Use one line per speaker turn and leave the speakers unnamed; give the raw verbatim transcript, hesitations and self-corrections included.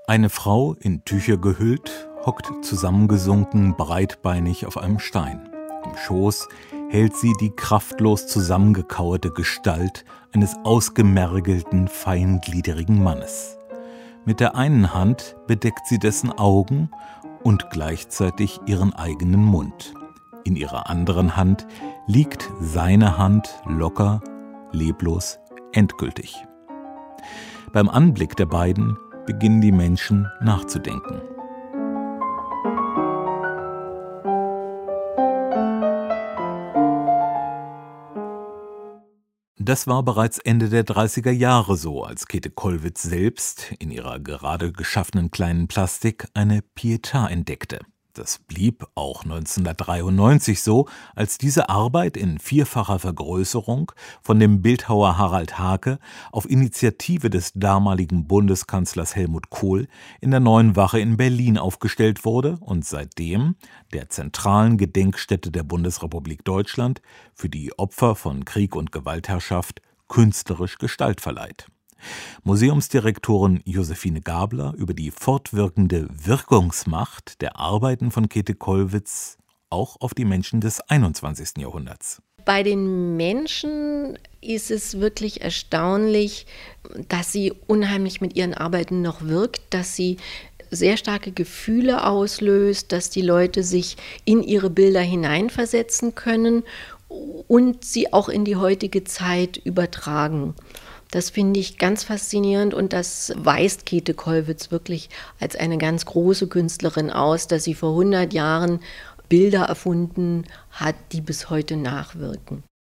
Eine Frau, in Tücher gehüllt, hockt zusammengesunken breitbeinig auf einem Stein. Im Schoß hält sie die kraftlos zusammengekauerte Gestalt eines ausgemergelten, feingliedrigen Mannes. Mit der einen Hand bedeckt sie dessen Augen und gleichzeitig ihren eigenen Mund. In ihrer anderen Hand liegt seine Hand locker, leblos, endgültig. Beim Anblick der beiden beginnen die Menschen nachzudenken. Das war bereits Ende der dreißiger Jahre so, als Käthe Kollwitz selbst in ihrer gerade geschaffenen kleinen Plastik eine Pietà entdeckte. Das blieb auch neunzehnhundertdreiundneunzig so, als diese Arbeit in vierfacher Vergrößerung von dem Bildhauer Harald Hake auf Initiative des damaligen Bundeskanzlers Helmut Kohl in der Neuen Wache in Berlin aufgestellt wurde und seitdem der zentralen Gedenkstätte der Bundesrepublik Deutschland für die Opfer von Krieg und Gewaltherrschaft künstlerisch Gestalt verleiht. Museumsdirektorin Josephine Gabler über die fortwirkende Wirkungsmacht der Arbeiten von Käthe Kollwitz auch auf die Menschen des einundzwanzigsten Jahrhunderts.
Bei den Menschen ist es wirklich erstaunlich, dass sie unheimlich mit ihren Arbeiten noch wirkt, dass sie sehr starke Gefühle auslöst, dass die Leute sich in ihre Bilder hineinversetzen können und sie auch in die heutige Zeit übertragen. Das finde ich ganz faszinierend und das weist Käthe Kollwitz wirklich als eine ganz große Künstlerin aus, dass sie vor hundert Jahren Bilder erfunden hat, die bis heute nachwirken.